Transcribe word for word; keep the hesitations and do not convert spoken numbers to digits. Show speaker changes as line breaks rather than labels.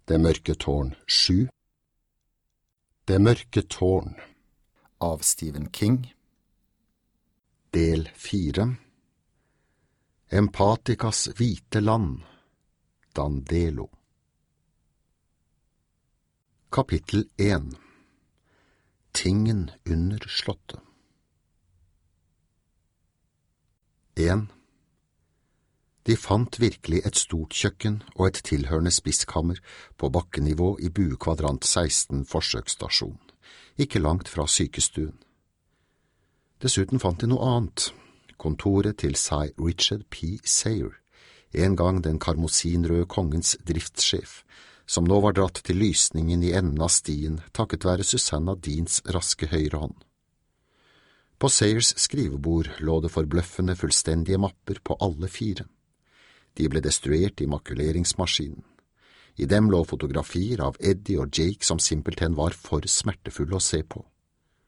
Det mørke tårn sju. Det mørke tårn
av Stephen King.
Del fire. Empatikas hvite land, Dandelo. Kapittel én. Tingen under slottet. en. De fant virkelig et stort kjøkken og et tilhørende spiskammer på bakkenivå i buekvadrant seksten forsøksstasjon, ikke langt fra sykestuen. Dessuten fant de noe annet, kontoret til Sir Richard P. Sayre, en gang den karmosinrøde kongens driftssjef, som nå var dratt til lysningen i enden av stien takket være Susanna Deans raske høyre hånd. På Sayres skrivebord lå det forbløffende fullstendige mapper på alle fire. De ble destruert i makuleringsmaskinen. I dem lå fotografier av Eddie og Jake som simpelthen var for smertefulle å se på.